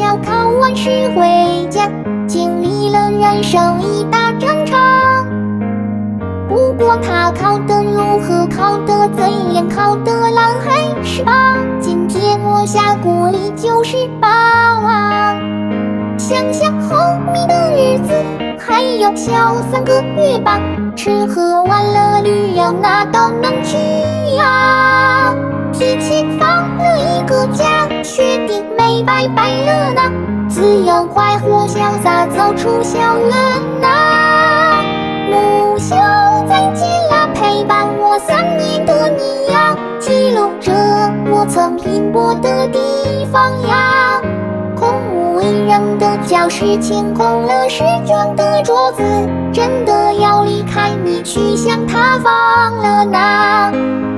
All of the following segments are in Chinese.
要考完试回家，经历了人生一大战场。不管他考得如何，考得怎样，考得烂还是棒，今天我下锅里就是霸王。想想后面的日子，还有小3个月吧，吃喝玩乐旅游哪都能去呀。提前放了一个假，确定没白白了呢，自由快活潇洒走出校园呐。母校再见啦，陪伴我3年的你呀，记录着我曾拼搏的地方呀。空无一人的教室，清空了试卷的桌子，真的要离开你去向他方了呢。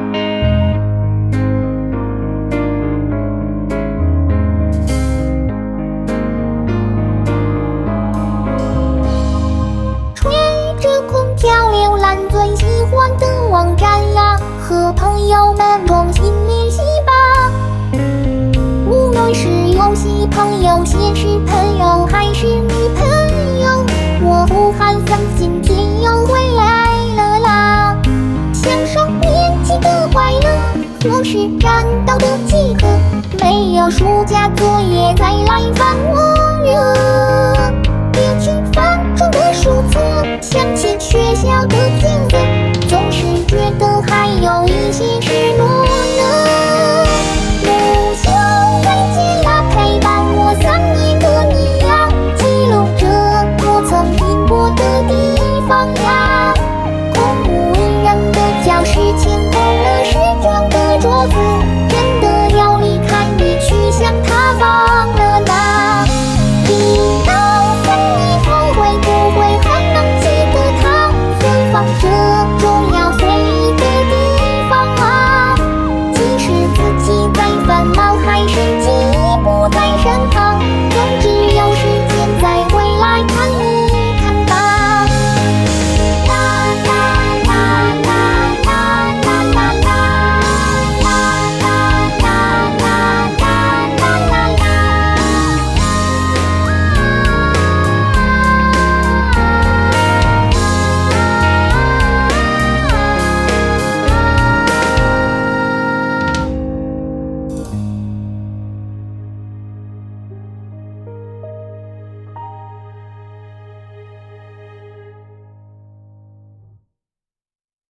吹着空调浏览最喜欢的网站呀，和朋友们重新联系吧。无论是游戏朋友、现实朋友，还